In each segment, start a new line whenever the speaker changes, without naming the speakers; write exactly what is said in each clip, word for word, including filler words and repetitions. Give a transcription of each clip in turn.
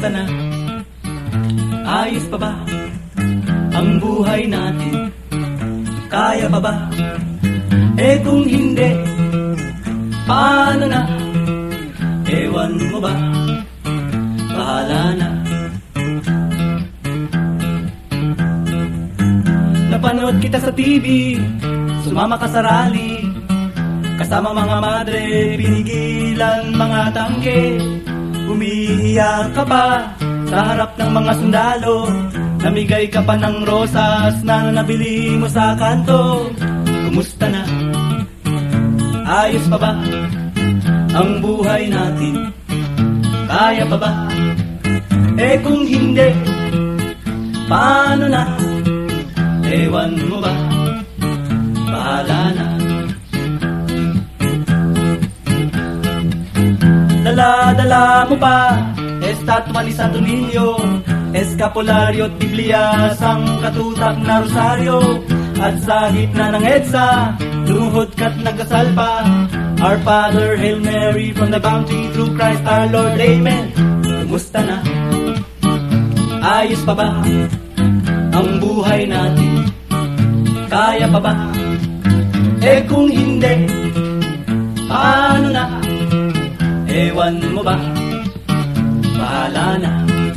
na? Ayos pa ba ang buhay natin? Kaya pa ba? Eh kung hindi, paano na? Ewan mo ba? Bahala na. Napanood kita sa T V, sumama ka sa rally, kasama mga madre, pinigilan mga tangke. Umiiyak ka pa sa harap ng mga sundalo, namigay ka pa ng rosas na nabili mo sa kanto. Kumusta na? Ayos pa ba ang buhay natin? Kaya pa ba? Eh kung hindi, paano na? Ewan mo ba? Bahala na. Dala-dala mo pa estatwa ni Santo Niño, eskapularyo at Biblia, sang katutak na rosaryo. At sa gitna ng EDSA, lumuhod ka't nagdasal pa. Our Father, Hail Mary, from the bounty through Christ our Lord, Amen. Kumusta na? Ayos pa ba ang buhay natin? Kaya pa ba? Eh kung hindi, paano na? Ewan mo ba? Bahala na.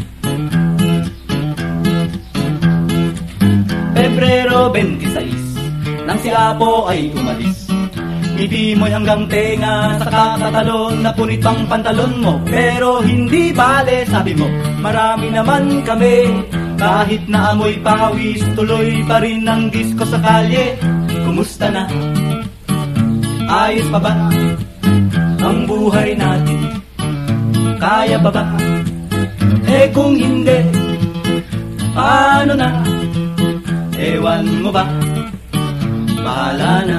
Pebrero twenty-six, nang si Apo ay umalis, ngiti mo'y hanggang tenga, sa kakatalon na punit pang pantalon mo. Pero hindi bale, sabi mo, marami naman kami. Kahit na amoy pawis, tuloy pa rin ang disko sa kalye. Kumusta na? Ayos pa ba ang buhay natin? Kaya pa ba? Eh kung hindi, paano na? Ewan mo ba? Bahala na.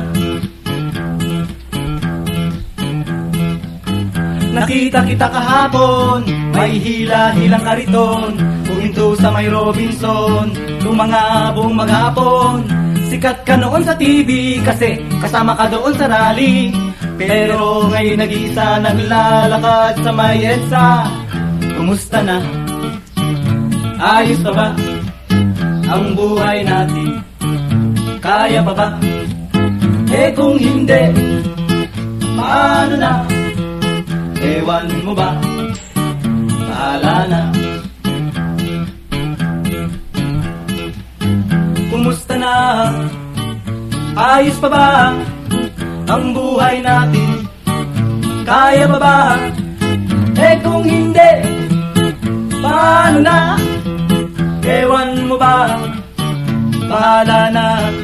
Nakita kita kahapon, may hila-hilang kariton, puminto sa may Robinson, tumangabong maghapon. Sikat ka noon sa T V kasi kasama ka doon sa rally. Pero ngayon nag-iisa naglalakad sa may EDSA. Kumusta na? Ayos pa ba ang buhay natin? Kaya pa ba? Eh kung hindi, paano na? Ewan mo ba? Bahala na. Kumusta na? Ayos pa ba ang buhay natin? Kaya pa ba? Eh kung hindi, paano na? Ewan mo ba? Bahala na.